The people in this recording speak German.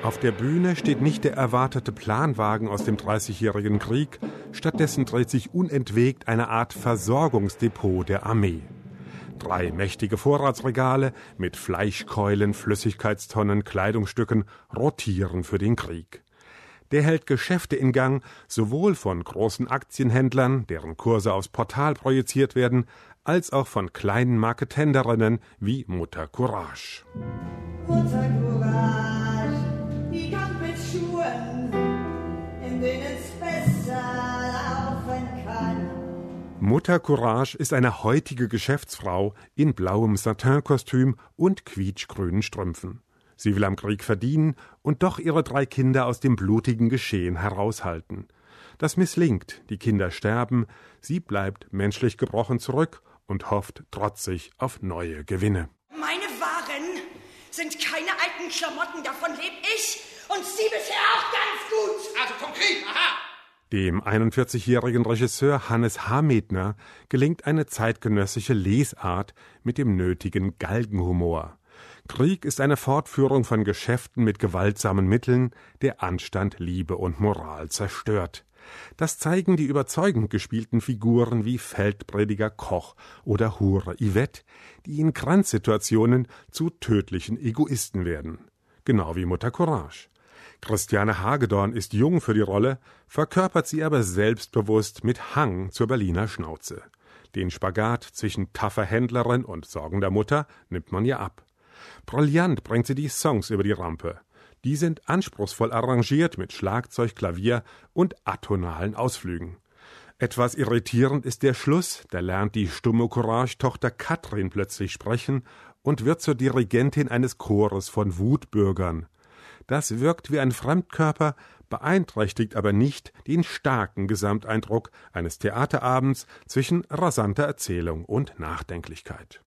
Auf der Bühne steht nicht der erwartete Planwagen aus dem Dreißigjährigen Krieg, stattdessen dreht sich unentwegt eine Art Versorgungsdepot der Armee. 3 mächtige Vorratsregale mit Fleischkeulen, Flüssigkeitstonnen, Kleidungsstücken rotieren für den Krieg. Der hält Geschäfte in Gang, sowohl von großen Aktienhändlern, deren Kurse aufs Portal projiziert werden, als auch von kleinen Marketenderinnen wie Mutter Courage. Mutter Courage, die kommt mit Schuhen, in denen es besser laufen kann. Mutter Courage ist eine heutige Geschäftsfrau in blauem Satinkostüm und quietschgrünen Strümpfen. Sie will am Krieg verdienen und doch ihre 3 Kinder aus dem blutigen Geschehen heraushalten. Das misslingt, die Kinder sterben, sie bleibt menschlich gebrochen zurück und hofft trotzig auf neue Gewinne. Meine Waren sind keine alten Klamotten, davon lebe ich und Sie bisher auch ganz gut. Also vom Krieg, aha! Dem 41-jährigen Regisseur Hannes Hametner gelingt eine zeitgenössische Lesart mit dem nötigen Galgenhumor. Krieg ist eine Fortführung von Geschäften mit gewaltsamen Mitteln, der Anstand, Liebe und Moral zerstört. Das zeigen die überzeugend gespielten Figuren wie Feldprediger Koch oder Hure Yvette, die in Grenzsituationen zu tödlichen Egoisten werden. Genau wie Mutter Courage. Christiane Hagedorn ist jung für die Rolle, verkörpert sie aber selbstbewusst mit Hang zur Berliner Schnauze. Den Spagat zwischen taffer Händlerin und sorgender Mutter nimmt man ihr ab. Brillant bringt sie die Songs über die Rampe. Die sind anspruchsvoll arrangiert mit Schlagzeug, Klavier und atonalen Ausflügen. Etwas irritierend ist der Schluss, da lernt die stumme Courage-Tochter Katrin plötzlich sprechen und wird zur Dirigentin eines Chores von Wutbürgern. Das wirkt wie ein Fremdkörper, beeinträchtigt aber nicht den starken Gesamteindruck eines Theaterabends zwischen rasanter Erzählung und Nachdenklichkeit.